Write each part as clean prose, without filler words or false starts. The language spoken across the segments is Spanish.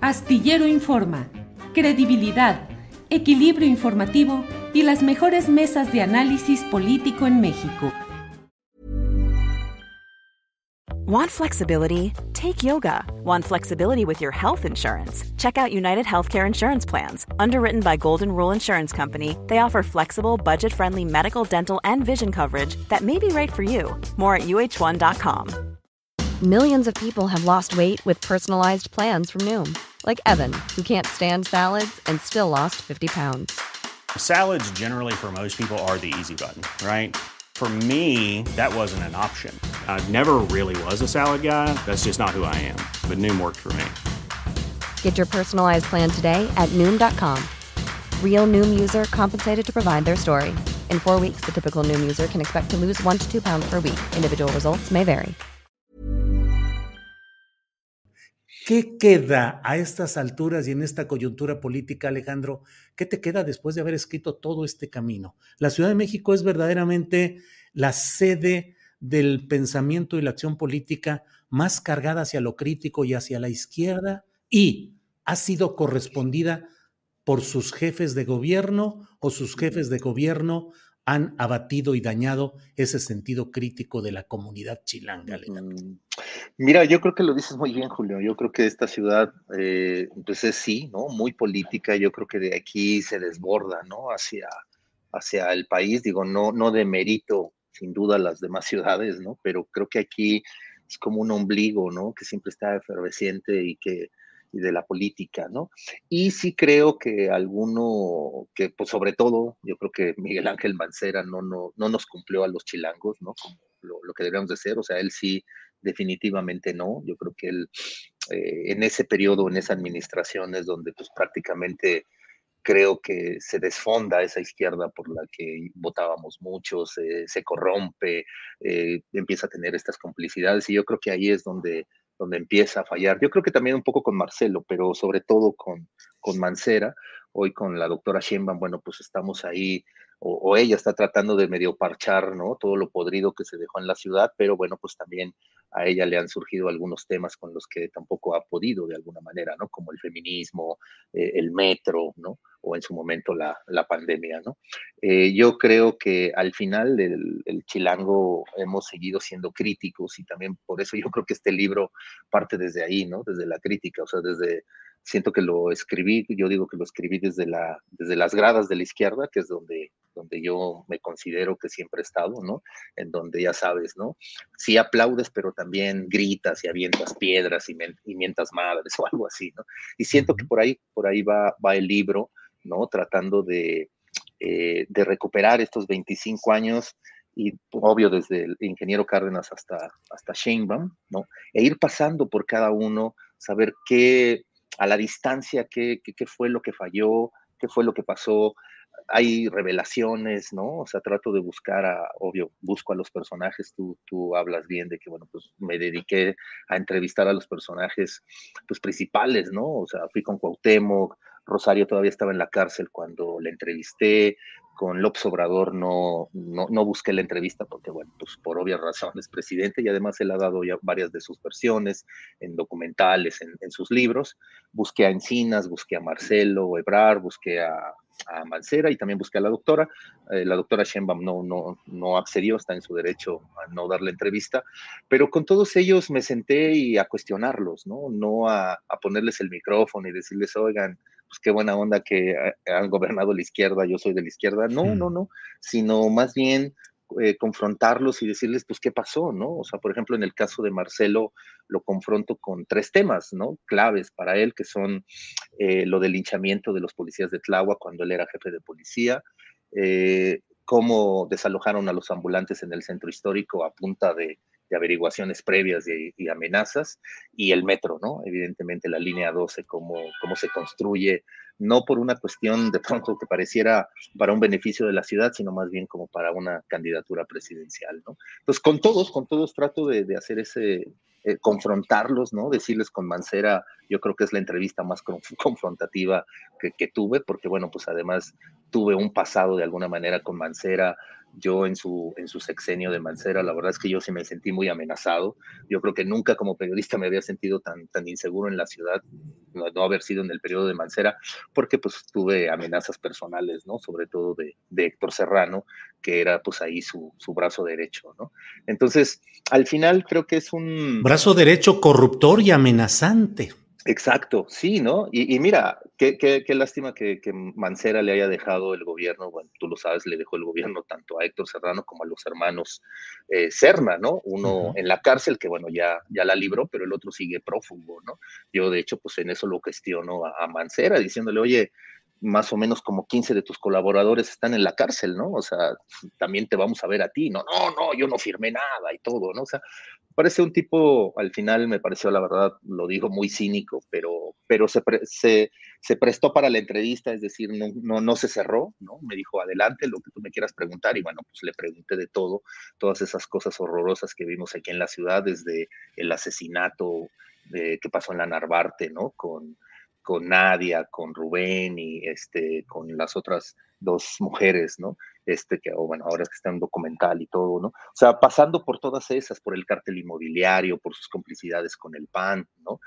Astillero Informa, credibilidad, equilibrio informativo y las mejores mesas de análisis político en México. Want flexibility? Take yoga. Want flexibility with your health insurance? Check out United Healthcare Insurance Plans. Underwritten by Golden Rule Insurance Company, they offer flexible, budget-friendly medical, dental, and vision coverage that may be right for you. More at uh1.com. Millions of people have lost weight with personalized plans from Noom. Like Evan, who can't stand salads and still lost 50 pounds. Salads generally for most people are the easy button, right? For me, that wasn't an option. I never really was a salad guy. That's just not who I am. But Noom worked for me. Get your personalized plan today at Noom.com. Real Noom user compensated to provide their story. In 4 weeks, the typical Noom user can expect to lose 1 to 2 pounds per week. Individual results may vary. ¿Qué queda a estas alturas y en esta coyuntura política, Alejandro? ¿Qué te queda después de haber escrito todo este camino? La Ciudad de México es verdaderamente la sede del pensamiento y la acción política más cargada hacia lo crítico y hacia la izquierda, y ha sido correspondida por sus jefes de gobierno, o sus jefes de gobierno han abatido y dañado ese sentido crítico de la comunidad chilanga, Alejandro. Mira, yo creo que lo dices muy bien, Julio. Yo creo que esta ciudad, pues es sí, ¿no? Muy política. Yo creo que de aquí se desborda, ¿no? Hacia el país. Digo, no demerito, sin duda, las demás ciudades, ¿no? Pero creo que aquí es como un ombligo, ¿no? Que siempre está efervesciente y de la política, ¿no? Y sí creo que que pues sobre todo, yo creo que Miguel Ángel Mancera no nos cumplió a los chilangos, ¿no? Como lo que deberíamos de ser. O sea, él sí definitivamente no. Yo creo que él en ese periodo, en esa administración es donde pues prácticamente creo que se desfonda esa izquierda por la que votábamos muchos, se corrompe, empieza a tener estas complicidades, y yo creo que ahí es donde empieza a fallar. Yo creo que también un poco con Marcelo, pero sobre todo con Mancera. Hoy con la doctora Sheinbaum, bueno, pues estamos ahí, o ella está tratando de medio parchar, ¿no? Todo lo podrido que se dejó en la ciudad, pero bueno, pues también a ella le han surgido algunos temas con los que tampoco ha podido de alguna manera, ¿no? Como el feminismo, el metro, ¿no? O en su momento la pandemia, ¿no? Yo creo que al final el chilango hemos seguido siendo críticos, y también por eso yo creo que este libro parte desde ahí, ¿no? Desde la crítica, o sea, siento que lo escribí, yo digo que lo escribí desde las gradas de la izquierda, que es donde yo me considero que siempre he estado, ¿no? En donde ya sabes, ¿no? Sí aplaudes, pero también gritas y avientas piedras y mientas madres o algo así, ¿no? Y siento que por ahí va el libro, ¿no? Tratando de recuperar estos 25 años, y obvio desde el ingeniero Cárdenas hasta Sheinbaum, ¿no? E ir pasando por cada uno, saber a la distancia qué fue lo que falló, qué fue lo que pasó. Hay revelaciones, ¿no? O sea, trato de obvio, busco a los personajes. Tú hablas bien de que, bueno, pues me dediqué a entrevistar a los personajes, pues, principales, ¿no? O sea, fui con Cuauhtémoc, Rosario todavía estaba en la cárcel cuando le entrevisté. Con López Obrador no busqué la entrevista porque, bueno, pues por obvias razones, presidente, y además él ha dado ya varias de sus versiones en documentales, en sus libros. Busqué a Encinas, busqué a Marcelo Ebrard, busqué a Mancera, y también busqué a la doctora. La doctora Sheinbaum no accedió, está en su derecho a no dar la entrevista, pero con todos ellos me senté y a cuestionarlos, no a ponerles el micrófono y decirles, oigan, pues qué buena onda que han gobernado la izquierda, yo soy de la izquierda. No, sino más bien confrontarlos y decirles, pues, qué pasó, ¿no? O sea, por ejemplo, en el caso de Marcelo, lo confronto con 3 temas, ¿no? Claves para él, que son lo del linchamiento de los policías de Tláhuac cuando él era jefe de policía, cómo desalojaron a los ambulantes en el centro histórico a punta de averiguaciones previas y amenazas, y el metro, ¿no? Evidentemente la línea 12, cómo se construye, no por una cuestión de pronto que pareciera para un beneficio de la ciudad, sino más bien como para una candidatura presidencial, ¿no? Entonces, con todos trato de hacer confrontarlos, ¿no? Decirles con Mancera, yo creo que es la entrevista más confrontativa que tuve, porque bueno, pues además tuve un pasado de alguna manera con Mancera. Yo en su sexenio de Mancera, la verdad es que yo sí me sentí muy amenazado. Yo creo que nunca como periodista me había sentido tan inseguro en la ciudad, no haber sido en el periodo de Mancera, porque pues tuve amenazas personales, ¿no? Sobre todo de Héctor Serrano, que era pues ahí su brazo derecho, ¿no? Entonces, al final creo que es un... Brazo derecho corruptor y amenazante. Exacto, sí, ¿no? Y mira, qué lástima que Mancera le haya dejado el gobierno, bueno, tú lo sabes, le dejó el gobierno tanto a Héctor Serrano como a los hermanos Serna, ¿no? Uno en la cárcel, que bueno, ya la libró, pero el otro sigue prófugo, ¿no? Yo, de hecho, pues en eso lo cuestiono a Mancera, diciéndole, oye, más o menos como 15 de tus colaboradores están en la cárcel, ¿no? O sea, también te vamos a ver a ti, no, yo no firmé nada y todo, ¿no? O sea, parece un tipo, al final me pareció, la verdad, lo digo muy cínico, pero se prestó para la entrevista, es decir, no se cerró, ¿no? Me dijo, adelante, lo que tú me quieras preguntar, y bueno, pues le pregunté de todo, todas esas cosas horrorosas que vimos aquí en la ciudad, desde el asesinato que pasó en la Narvarte, ¿no? Con Nadia, con Rubén y con las otras dos mujeres, ¿no? Que bueno, ahora es que está en documental y todo, ¿no? O sea, pasando por todas esas, por el cártel inmobiliario, por sus complicidades con el PAN, ¿no?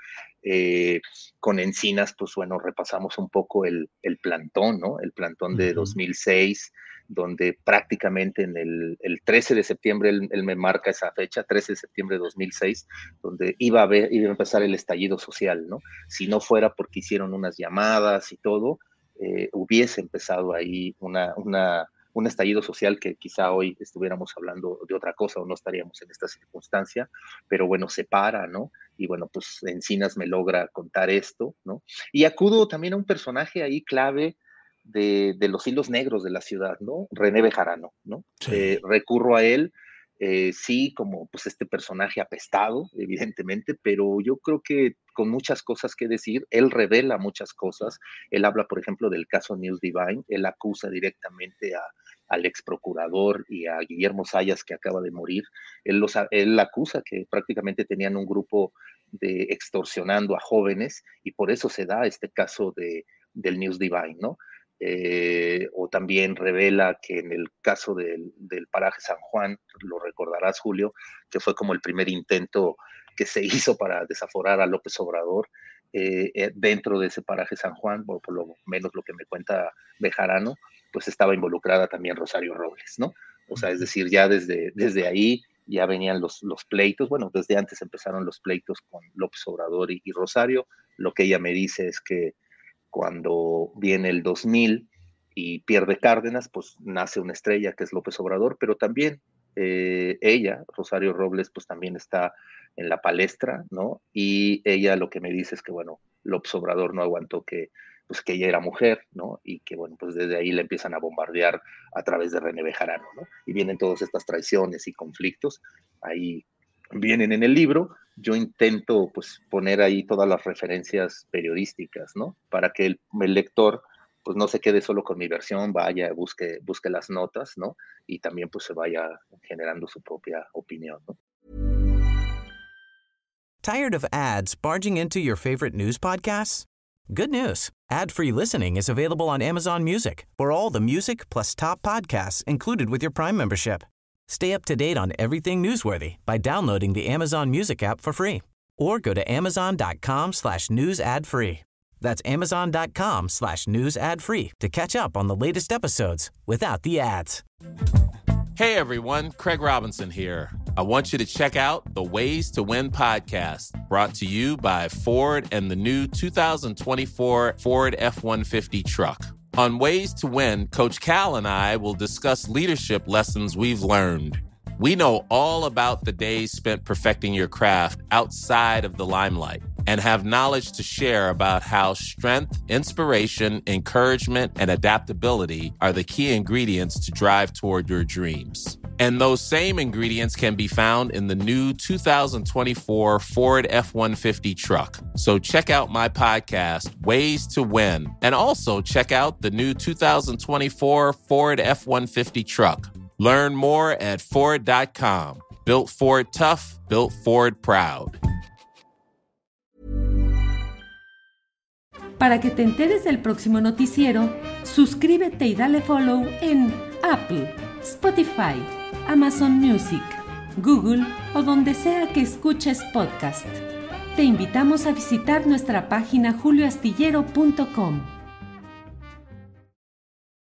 Con Encinas, pues bueno, repasamos un poco el plantón, ¿no? El plantón de 2006, donde prácticamente en el 13 de septiembre, él me marca esa fecha, 13 de septiembre de 2006, donde iba a empezar el estallido social, ¿no? Si no fuera porque hicieron unas llamadas y todo, hubiese empezado ahí un estallido social que quizá hoy estuviéramos hablando de otra cosa o no estaríamos en esta circunstancia, pero bueno, se para, ¿no? Y bueno, pues Encinas me logra contar esto, ¿no? Y acudo también a un personaje ahí clave de los hilos negros de la ciudad, ¿no? René Bejarano, ¿no? Sí. Recurro a él, sí, como pues este personaje apestado, evidentemente, pero yo creo que con muchas cosas que decir, él revela muchas cosas, él habla, por ejemplo, del caso News Divine, él acusa directamente al ex procurador y a Guillermo Zayas, que acaba de morir, él acusa que prácticamente tenían un grupo de extorsionando a jóvenes, y por eso se da este caso del News Divine, ¿no? O también revela que en el caso del paraje San Juan, lo recordarás, Julio, que fue como el primer intento que se hizo para desaforar a López Obrador, dentro de ese paraje San Juan, por lo menos lo que me cuenta Bejarano, pues estaba involucrada también Rosario Robles, ¿no? O sea, es decir, ya desde ahí ya venían los pleitos, bueno, desde antes empezaron los pleitos con López Obrador y Rosario. Lo que ella me dice es que cuando viene el 2000 y pierde Cárdenas, pues nace una estrella que es López Obrador, pero también ella, Rosario Robles, pues también está en la palestra, ¿no? Y ella lo que me dice es que, bueno, López Obrador no aguantó que ella era mujer, ¿no? Y que, bueno, pues desde ahí le empiezan a bombardear a través de René Bejarano, ¿no? Y vienen todas estas traiciones y conflictos, ahí vienen en el libro. Yo intento pues poner ahí todas las referencias periodísticas, ¿no? Para que el lector pues no se quede solo con mi versión, vaya, busque las notas, ¿no? Y también pues se vaya generando su propia opinión, ¿no? Tired of ads barging into your favorite news podcasts? Good news. Ad-free listening is available on Amazon Music for all the music plus top podcasts included with your Prime membership. Stay up to date on everything newsworthy by downloading the Amazon Music app for free or go to amazon.com/news ad free. That's amazon.com/news ad free to catch up on the latest episodes without the ads. Hey everyone, Craig Robinson here. I want you to check out the Ways to Win podcast, brought to you by Ford and the new 2024 Ford F-150 truck. On Ways to Win, Coach Cal and I will discuss leadership lessons we've learned. We know all about the days spent perfecting your craft outside of the limelight and have knowledge to share about how strength, inspiration, encouragement, and adaptability are the key ingredients to drive toward your dreams. And those same ingredients can be found in the new 2024 Ford F-150 truck. So check out my podcast, Ways to Win, and also check out the new 2024 Ford F-150 truck. Learn more at Ford.com. Built Ford tough, built Ford proud. Para que te enteres del próximo noticiero, suscríbete y dale follow en Apple, Spotify, Amazon Music, Google o donde sea que escuches podcast. Te invitamos a visitar nuestra página julioastillero.com.